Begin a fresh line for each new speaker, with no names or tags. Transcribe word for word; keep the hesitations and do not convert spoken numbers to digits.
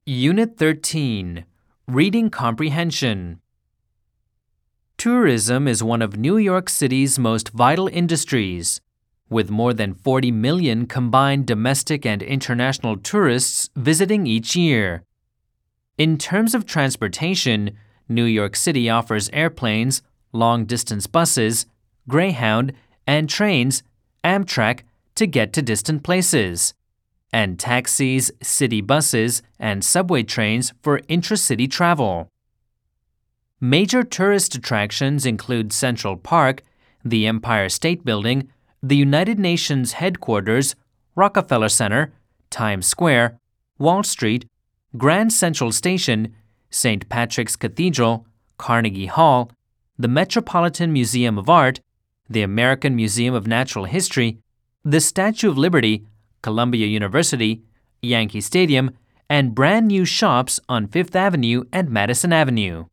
Unit thirteen, Reading Comprehension. Tourism is one of New York City's most vital industries, with more than forty million combined domestic and international tourists visiting each year. In terms of transportation, New York City offers airplanes, long-distance buses, Greyhound, and trains, Amtrak, to get to distant places, and taxis, city buses, and subway trains for intra-city travel. Major tourist attractions include Central Park, the Empire State Building, the United Nations headquarters, Rockefeller Center, Times Square, Wall Street, Grand Central Station, Saint Patrick's Cathedral, Carnegie Hall, the Metropolitan Museum of Art, the American Museum of Natural History, the Statue of Liberty, Columbia University, Yankee Stadium, and brand new shops on Fifth Avenue and Madison Avenue.